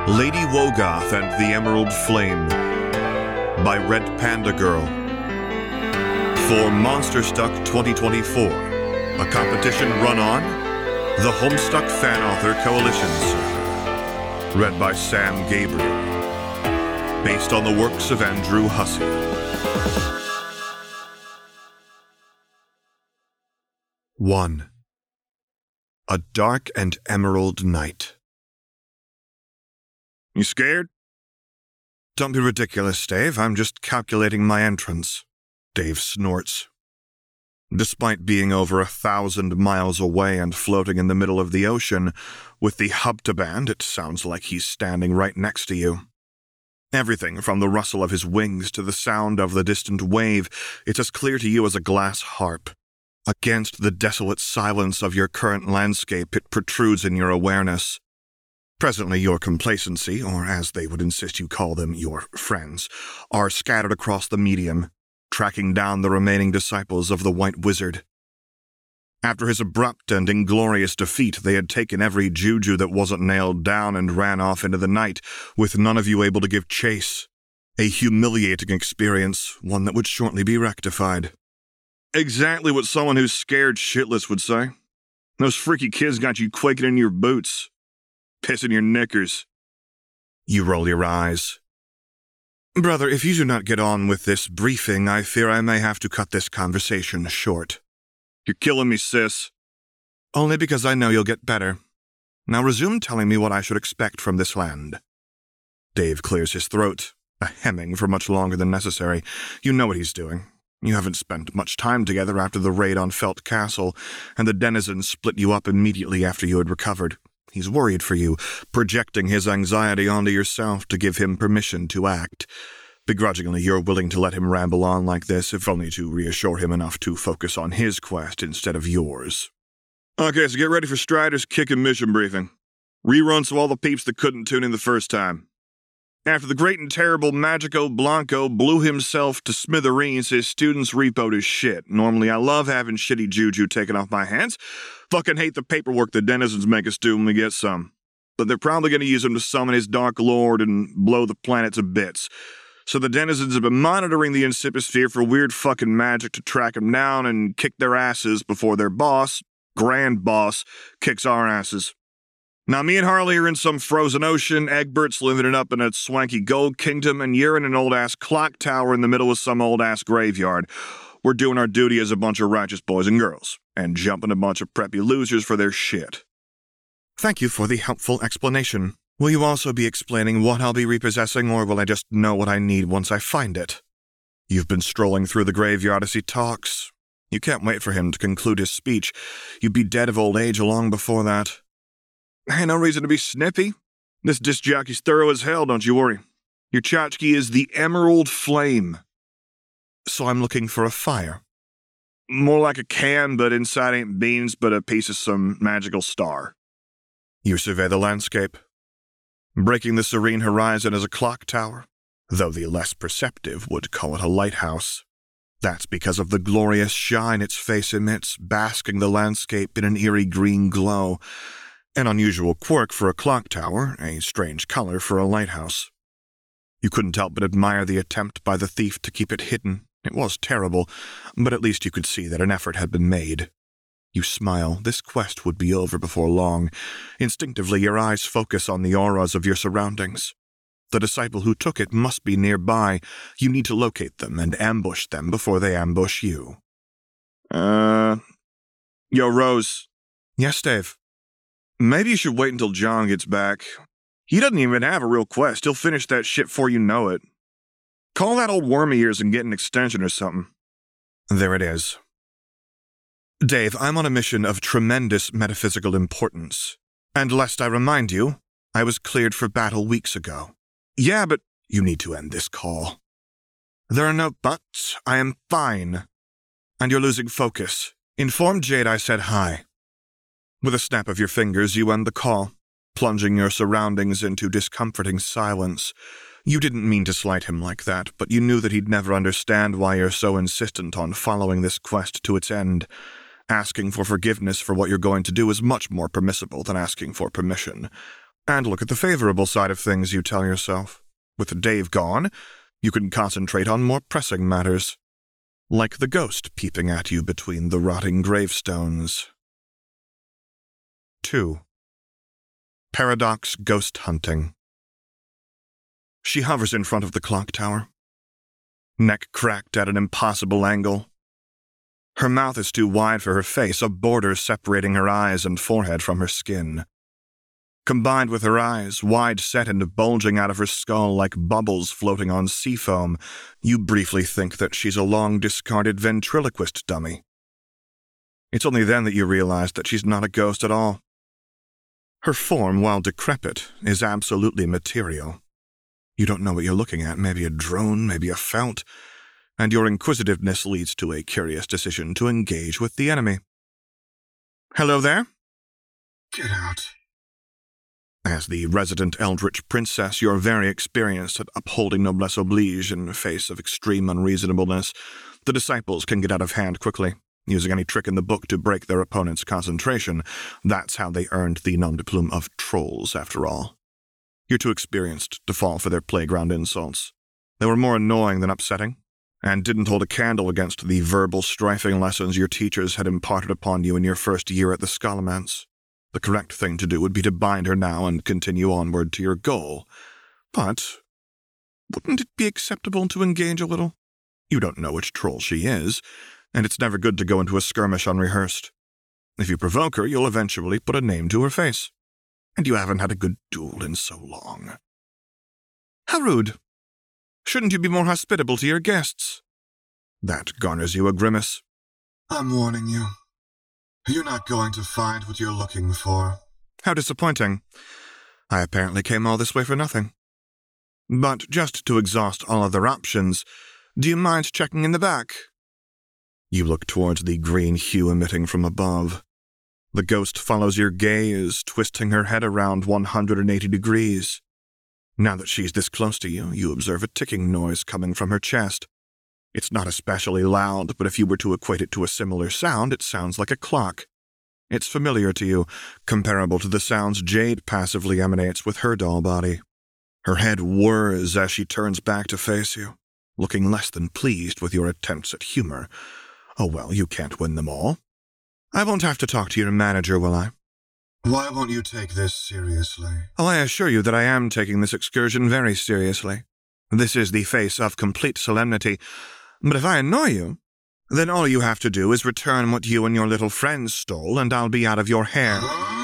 Lady Wogoth and the Emerald Flame by Red Panda Girl. For Monsterstuck 2024, a competition run on the Homestuck Fan Author Coalition server. Read by Sam Gabriel. Based on the works of Andrew Hussey. 1. A dark and emerald night. You scared? Don't be ridiculous, Dave. I'm just calculating my entrance. Dave snorts. Despite being over 1,000 miles away and floating in the middle of the ocean, with the Hubtaband, it sounds like he's standing right next to you. Everything from the rustle of his wings to the sound of the distant wave, it's as clear to you as a glass harp. Against the desolate silence of your current landscape, it protrudes in your awareness. Presently, your complacency, or as they would insist you call them, your friends, are scattered across the medium, tracking down the remaining disciples of the White Wizard. After his abrupt and inglorious defeat, they had taken every juju that wasn't nailed down and ran off into the night, with none of you able to give chase. A humiliating experience, one that would shortly be rectified. Exactly what someone who's scared shitless would say. Those freaky kids got you quaking in your boots. Pissing your knickers. You roll your eyes. Brother, if you do not get on with this briefing, I fear I may have to cut this conversation short. You're killing me, sis. Only because I know you'll get better. Now resume telling me what I should expect from this land. Dave clears his throat, a hemming for much longer than necessary. You know what he's doing. You haven't spent much time together after the raid on Felt Castle, and the denizens split you up immediately after you had recovered. He's worried for you, projecting his anxiety onto yourself to give him permission to act. Begrudgingly, you're willing to let him ramble on like this, if only to reassure him enough to focus on his quest instead of yours. Okay, so get ready for Strider's kickin' mission briefing. Rerun so all the peeps that couldn't tune in the first time. After the great and terrible Magico Blanco blew himself to smithereens, his students repoed his shit. Normally, I love having shitty juju taken off my hands. Fucking hate the paperwork the denizens make us do when we get some. But they're probably going to use him to summon his Dark Lord and blow the planet to bits. So the denizens have been monitoring the Incipisphere for weird fucking magic to track him down and kick their asses before their boss, Grand Boss, kicks our asses. Now, me and Harley are in some frozen ocean, Egbert's living it up in a swanky gold kingdom, and you're in an old-ass clock tower in the middle of some old-ass graveyard. We're doing our duty as a bunch of righteous boys and girls, and jumping a bunch of preppy losers for their shit. Thank you for the helpful explanation. Will you also be explaining what I'll be repossessing, or will I just know what I need once I find it? You've been strolling through the graveyard as he talks. You can't wait for him to conclude his speech. You'd be dead of old age long before that. Hey, no reason to be snippy. This disc jockey's thorough as hell, don't you worry. Your tchotchke is the Emerald Flame. So I'm looking for a fire. More like a can, but inside ain't beans, but a piece of some magical star. You survey the landscape. Breaking the serene horizon is a clock tower, though the less perceptive would call it a lighthouse. That's because of the glorious shine its face emits, basking the landscape in an eerie green glow. An unusual quirk for a clock tower, a strange color for a lighthouse. You couldn't help but admire the attempt by the thief to keep it hidden. It was terrible, but at least you could see that an effort had been made. You smile. This quest would be over before long. Instinctively, your eyes focus on the auras of your surroundings. The disciple who took it must be nearby. You need to locate them and ambush them before they ambush you. Yo, Rose. Yes, Dave? Maybe you should wait until John gets back. He doesn't even have a real quest. He'll finish that shit before you know it. Call that old worm of yours and get an extension or something. There it is. Dave, I'm on a mission of tremendous metaphysical importance. And lest I remind you, I was cleared for battle weeks ago. Yeah, but you need to end this call. There are no buts. I am fine. And you're losing focus. Inform Jade I said hi. With a snap of your fingers, you end the call, plunging your surroundings into discomforting silence. You didn't mean to slight him like that, but you knew that he'd never understand why you're so insistent on following this quest to its end. Asking for forgiveness for what you're going to do is much more permissible than asking for permission. And look at the favorable side of things, you tell yourself. With Dave gone, you can concentrate on more pressing matters, like the ghost peeping at you between the rotting gravestones. 2. Paradox Ghost Hunting. She hovers in front of the clock tower, neck cracked at an impossible angle. Her mouth is too wide for her face, a border separating her eyes and forehead from her skin. Combined with her eyes, wide-set and bulging out of her skull like bubbles floating on sea foam, you briefly think that she's a long-discarded ventriloquist dummy. It's only then that you realize that she's not a ghost at all. Her form, while decrepit, is absolutely material. You don't know what you're looking at, maybe a drone, maybe a felt, and your inquisitiveness leads to a curious decision to engage with the enemy. Hello there? Get out. As the resident Eldritch princess, you're very experienced at upholding noblesse oblige in the face of extreme unreasonableness. The disciples can get out of hand quickly, using any trick in the book to break their opponent's concentration. That's how they earned the nom de plume of trolls, after all. You're too experienced to fall for their playground insults. They were more annoying than upsetting, and didn't hold a candle against the verbal strifing lessons your teachers had imparted upon you in your first year at the Scholomance. The correct thing to do would be to bind her now and continue onward to your goal. But wouldn't it be acceptable to engage a little? You don't know which troll she is, and it's never good to go into a skirmish unrehearsed. If you provoke her, you'll eventually put a name to her face. And you haven't had a good duel in so long. How rude. Shouldn't you be more hospitable to your guests? That garners you a grimace. I'm warning you. You're not going to find what you're looking for. How disappointing. I apparently came all this way for nothing. But just to exhaust all other options, do you mind checking in the back? You look towards the green hue emitting from above. The ghost follows your gaze, twisting her head around 180 degrees. Now that she's this close to you, you observe a ticking noise coming from her chest. It's not especially loud, but if you were to equate it to a similar sound, it sounds like a clock. It's familiar to you, comparable to the sounds Jade passively emanates with her doll body. Her head whirs as she turns back to face you, looking less than pleased with your attempts at humor. Oh well, you can't win them all. I won't have to talk to your manager, will I? Why won't you take this seriously? Oh, I assure you that I am taking this excursion very seriously. This is the face of complete solemnity. But if I annoy you, then all you have to do is return what you and your little friends stole, and I'll be out of your hair.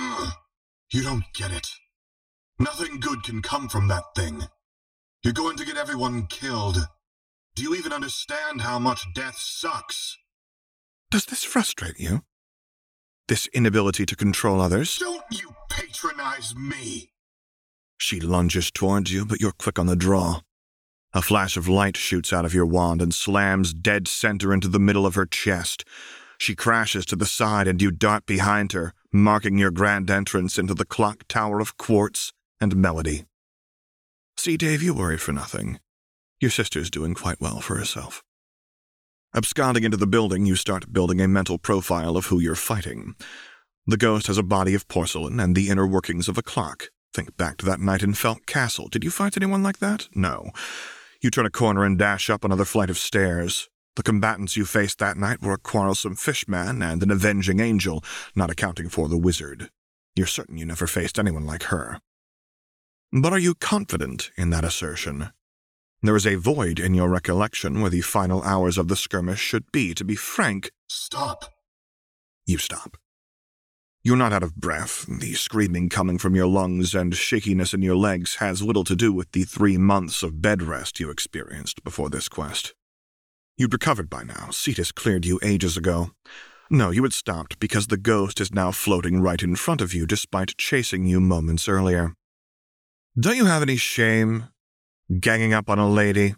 You don't get it. Nothing good can come from that thing. You're going to get everyone killed. Do you even understand how much death sucks? Does this frustrate you? This inability to control others? Don't you patronize me! She lunges towards you, but you're quick on the draw. A flash of light shoots out of your wand and slams dead center into the middle of her chest. She crashes to the side and you dart behind her, marking your grand entrance into the clock tower of quartz and melody. See, Dave, you worry for nothing. Your sister's doing quite well for herself. Absconding into the building, you start building a mental profile of who you're fighting. The ghost has a body of porcelain and the inner workings of a clock. Think back to that night in Felt Castle. Did you fight anyone like that? No. You turn a corner and dash up another flight of stairs. The combatants you faced that night were a quarrelsome fishman and an avenging angel, not accounting for the wizard. You're certain you never faced anyone like her. But are you confident in that assertion? There is a void in your recollection where the final hours of the skirmish should be. To be frank— Stop. You stop. You're not out of breath. The screaming coming from your lungs and shakiness in your legs has little to do with the 3 months of bed rest you experienced before this quest. You'd recovered by now. Cetus cleared you ages ago. No, you had stopped because the ghost is now floating right in front of you despite chasing you moments earlier. Don't you have any shame? Ganging up on a lady?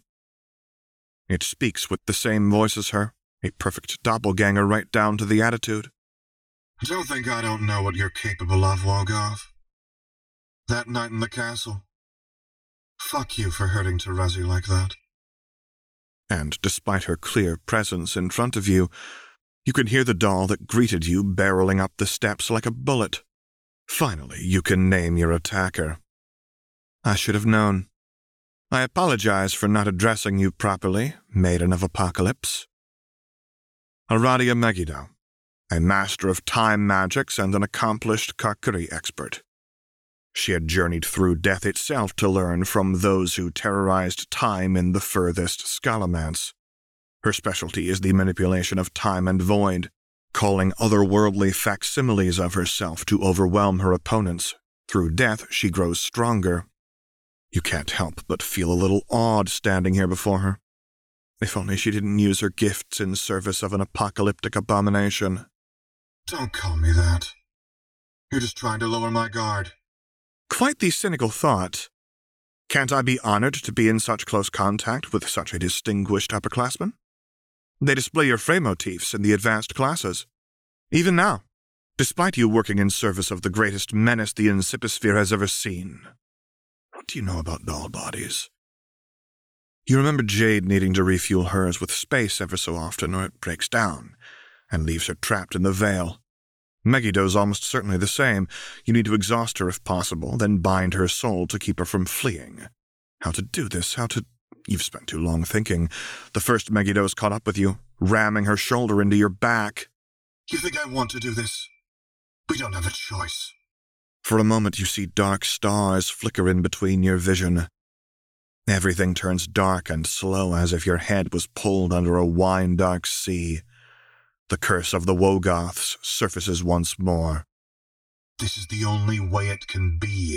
It speaks with the same voice as her, a perfect doppelganger right down to the attitude. Don't think I don't know what you're capable of, Walgoth. That night in the castle. Fuck you for hurting Terezi like that. And despite her clear presence in front of you, you can hear the doll that greeted you barreling up the steps like a bullet. Finally, you can name your attacker. I should have known. I apologize for not addressing you properly, Maiden of Apocalypse. Aradia Megiddo, a master of time magics and an accomplished Karkuri expert. She had journeyed through death itself to learn from those who terrorized time in the furthest Scalomance. Her specialty is the manipulation of time and void, calling otherworldly facsimiles of herself to overwhelm her opponents. Through death, she grows stronger. You can't help but feel a little awed standing here before her. If only she didn't use her gifts in service of an apocalyptic abomination. Don't call me that. You're just trying to lower my guard. Quite the cynical thought. Can't I be honored to be in such close contact with such a distinguished upperclassman? They display your Frey motifs in the advanced classes. Even now, despite you working in service of the greatest menace the Incipisphere has ever seen. What do you know about doll bodies? You remember Jade needing to refuel hers with space ever so often, or it breaks down and leaves her trapped in the veil. Megiddo's almost certainly the same. You need to exhaust her if possible, then bind her soul to keep her from fleeing. How to do this, You've spent too long thinking. The first Megiddo's caught up with you, ramming her shoulder into your back. You think I want to do this? We don't have a choice. For a moment you see dark stars flicker in between your vision. Everything turns dark and slow as if your head was pulled under a wine-dark sea. The curse of the Wogoths surfaces once more. This is the only way it can be.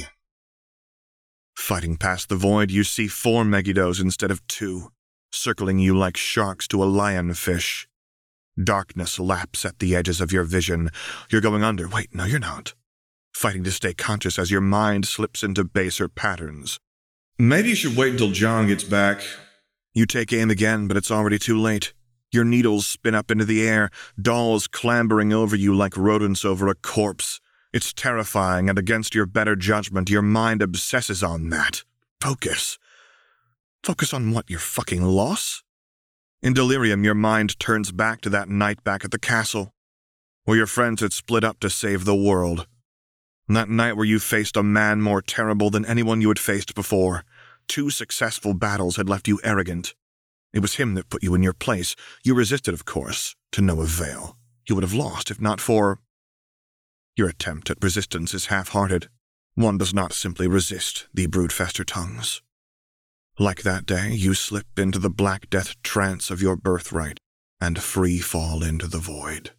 Fighting past the void, you see 4 Megiddos instead of 2, circling you like sharks to a lionfish. Darkness laps at the edges of your vision. You're going under. Wait, no, you're not. Fighting to stay conscious as your mind slips into baser patterns. Maybe you should wait until John gets back. You take aim again, but it's already too late. Your needles spin up into the air, dolls clambering over you like rodents over a corpse. It's terrifying, and against your better judgment, your mind obsesses on that. Focus. Focus on what, your fucking loss? In delirium, your mind turns back to that night back at the castle, where your friends had split up to save the world. That night where you faced a man more terrible than anyone you had faced before. 2 successful battles had left you arrogant. It was him that put you in your place. You resisted, of course, to no avail. You would have lost if not for... Your attempt at resistance is half-hearted. One does not simply resist the broodfester tongues. Like that day, you slip into the Black Death trance of your birthright and free fall into the void.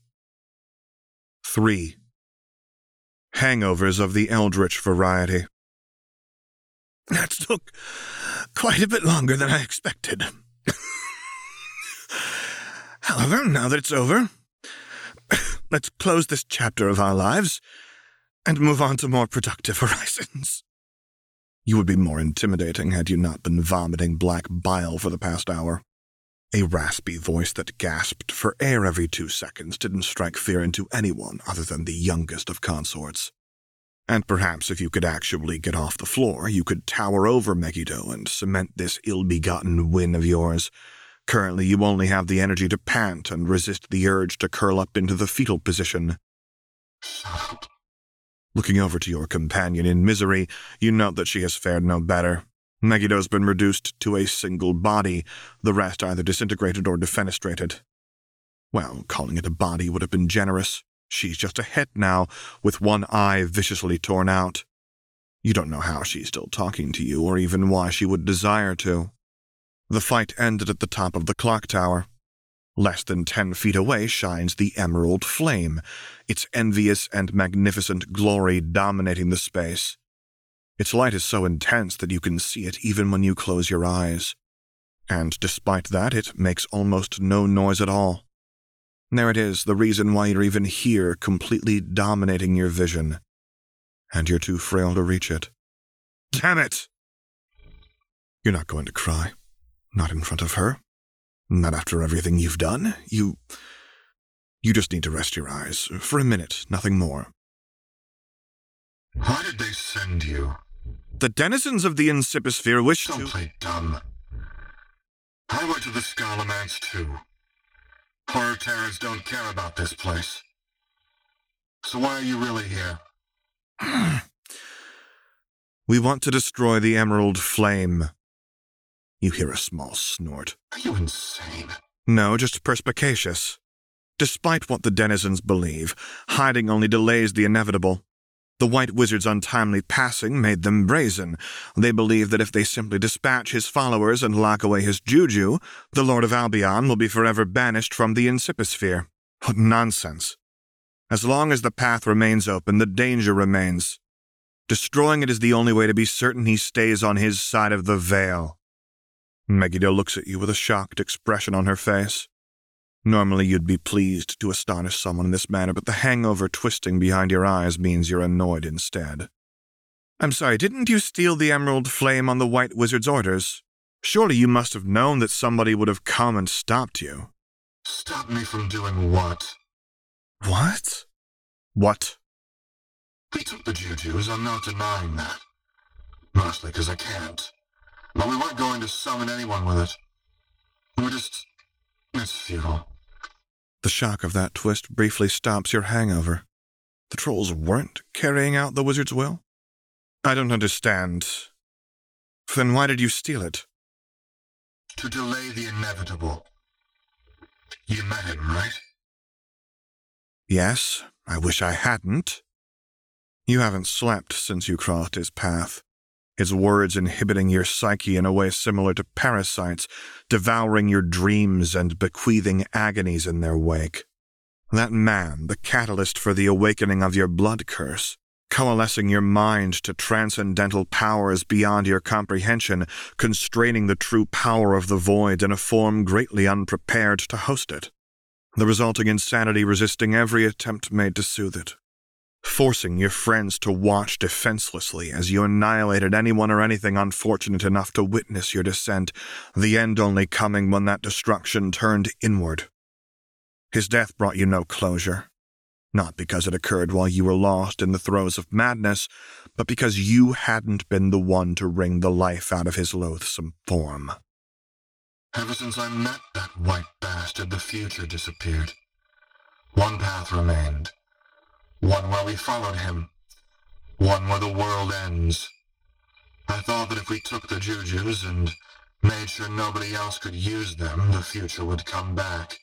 3. Hangovers of the Eldritch variety. That took quite a bit longer than I expected. However, now that it's over, let's close this chapter of our lives and move on to more productive horizons. You would be more intimidating had you not been vomiting black bile for the past hour. A raspy voice that gasped for air every 2 seconds didn't strike fear into anyone other than the youngest of consorts. And perhaps if you could actually get off the floor, you could tower over Megiddo and cement this ill-begotten win of yours. Currently, you only have the energy to pant and resist the urge to curl up into the fetal position. Looking over to your companion in misery, you note that she has fared no better. Megiddo's been reduced to a single body, the rest either disintegrated or defenestrated. Well, calling it a body would have been generous. She's just a head now, with one eye viciously torn out. You don't know how she's still talking to you, or even why she would desire to. The fight ended at the top of the clock tower. Less than 10 feet away shines the Emerald Flame, its envious and magnificent glory dominating the space. Its light is so intense that you can see it even when you close your eyes. And despite that, it makes almost no noise at all. There it is, the reason why you're even here, completely dominating your vision. And you're too frail to reach it. Damn it! You're not going to cry. Not in front of her. Not after everything you've done. You just need to rest your eyes. For a minute, nothing more. Why did they send you? The denizens of the Incipisphere wish to... Don't play dumb. I went to the Scalomance too. Horror terrors don't care about this place. So why are you really here? We want to destroy the Emerald Flame. You hear a small snort. Are you insane? No, just perspicacious. Despite what the denizens believe, hiding only delays the inevitable. The White Wizard's untimely passing made them brazen. They believe that if they simply dispatch his followers and lock away his juju, the Lord of Albion will be forever banished from the Incipisphere. What nonsense. As long as the path remains open, the danger remains. Destroying it is the only way to be certain he stays on his side of the veil. Megiddo looks at you with a shocked expression on her face. Normally you'd be pleased to astonish someone in this manner, but the hangover twisting behind your eyes means you're annoyed instead. I'm sorry, didn't you steal the Emerald Flame on the White Wizard's orders? Surely you must have known that somebody would have come and stopped you. Stop me from doing what? What? What? We took the jujus, I'm not denying that. Mostly because I can't. But we weren't going to summon anyone with it. It's futile. The shock of that twist briefly stops your hangover. The trolls weren't carrying out the wizard's will? I don't understand. Then why did you steal it? To delay the inevitable. You met him, right? Yes, I wish I hadn't. You haven't slept since you crossed his path. His words inhibiting your psyche in a way similar to parasites, devouring your dreams and bequeathing agonies in their wake. That man, the catalyst for the awakening of your blood curse, coalescing your mind to transcendental powers beyond your comprehension, constraining the true power of the void in a form greatly unprepared to host it. The resulting insanity resisting every attempt made to soothe it. Forcing your friends to watch defenselessly as you annihilated anyone or anything unfortunate enough to witness your descent, the end only coming when that destruction turned inward. His death brought you no closure, not because it occurred while you were lost in the throes of madness, but because you hadn't been the one to wring the life out of his loathsome form. Ever since I met that white bastard, the future disappeared. One path remained. One where we followed him. One where the world ends. I thought that if we took the jujus and made sure nobody else could use them, the future would come back.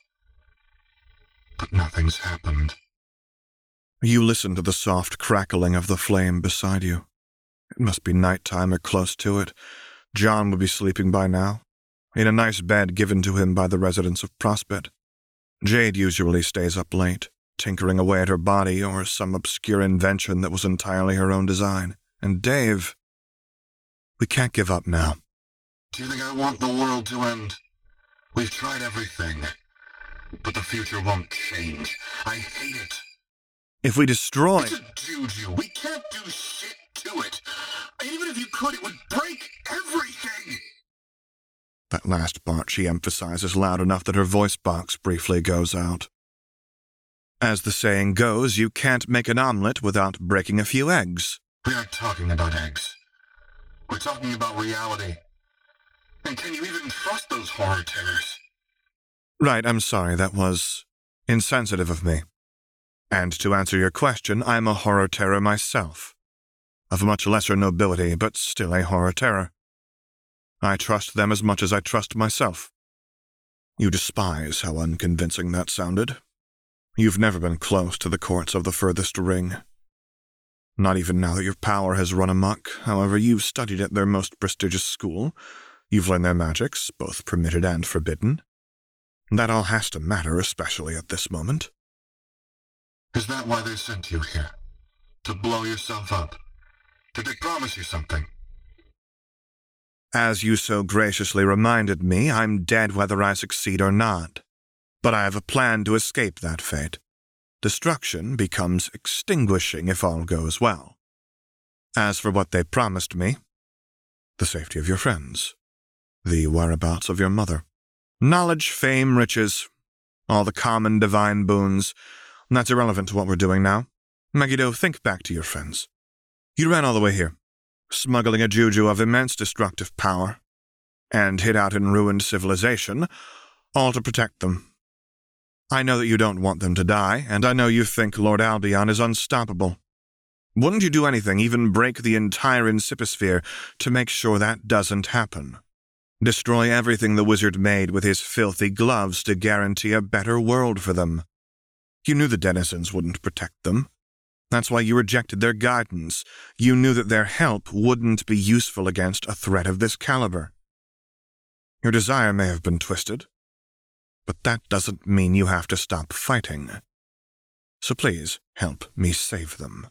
But nothing's happened. You listen to the soft crackling of the flame beside you. It must be nighttime or close to it. John would be sleeping by now, in a nice bed given to him by the residents of Prospect. Jade usually stays up late, tinkering away at her body or some obscure invention that was entirely her own design. And Dave, we can't give up now. Do you think I want the world to end? We've tried everything, but the future won't change. I hate it. If we destroy... It's a juju. We can't do shit to it. And even if you could, it would break everything. That last part she emphasizes loud enough that her voice box briefly goes out. As the saying goes, you can't make an omelet without breaking a few eggs. We aren't talking about eggs. We're talking about reality. And can you even trust those horror terrors? Right, I'm sorry, that was insensitive of me. And to answer your question, I'm a horror terror myself. Of much lesser nobility, but still a horror terror. I trust them as much as I trust myself. You despise how unconvincing that sounded. You've never been close to the courts of the furthest ring. Not even now that your power has run amok. However, you've studied at their most prestigious school. You've learned their magics, both permitted and forbidden. That all has to matter, especially at this moment. Is that why they sent you here? To blow yourself up? Did they promise you something? As you so graciously reminded me, I'm dead whether I succeed or not. But I have a plan to escape that fate. Destruction becomes extinguishing if all goes well. As for what they promised me, the safety of your friends, the whereabouts of your mother, knowledge, fame, riches, all the common divine boons, that's irrelevant to what we're doing now. Megiddo, think back to your friends. You ran all the way here, smuggling a juju of immense destructive power, and hid out in ruined civilization, all to protect them. I know that you don't want them to die, and I know you think Lord Albion is unstoppable. Wouldn't you do anything, even break the entire Incipisphere, to make sure that doesn't happen? Destroy everything the wizard made with his filthy gloves to guarantee a better world for them. You knew the denizens wouldn't protect them. That's why you rejected their guidance. You knew that their help wouldn't be useful against a threat of this caliber. Your desire may have been twisted, but that doesn't mean you have to stop fighting. So please, help me save them.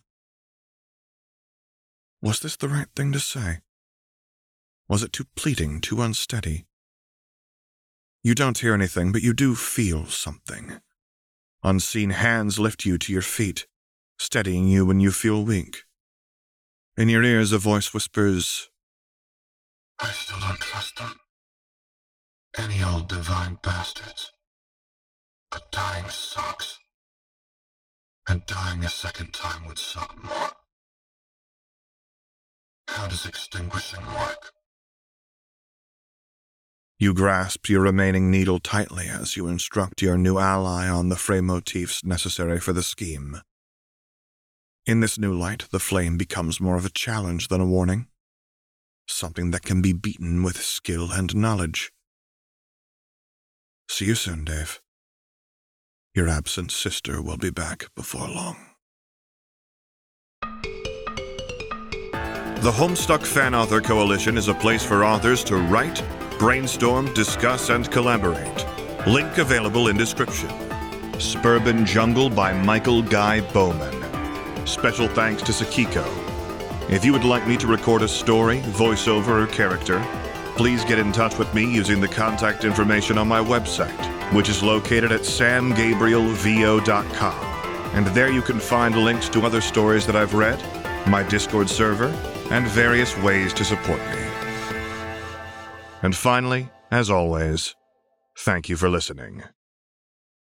Was this the right thing to say? Was it too pleading, too unsteady? You don't hear anything, but you do feel something. Unseen hands lift you to your feet, steadying you when you feel weak. In your ears, a voice whispers, I still don't trust them. Any old divine bastards. But dying sucks. And dying a second time would suck more. How does extinguishing work? You grasp your remaining needle tightly as you instruct your new ally on the frame motifs necessary for the scheme. In this new light, the flame becomes more of a challenge than a warning. Something that can be beaten with skill and knowledge. See you soon, Dave. Your absent sister will be back before long. The Homestuck Fan Author Coalition is a place for authors to write, brainstorm, discuss, and collaborate. Link available in description. Suburban Jungle by Michael Guy Bowman. Special thanks to Sakiko. If you would like me to record a story, voiceover, or character, please get in touch with me using the contact information on my website, which is located at samgabrielvo.com. And there you can find links to other stories that I've read, my Discord server, and various ways to support me. And finally, as always, thank you for listening.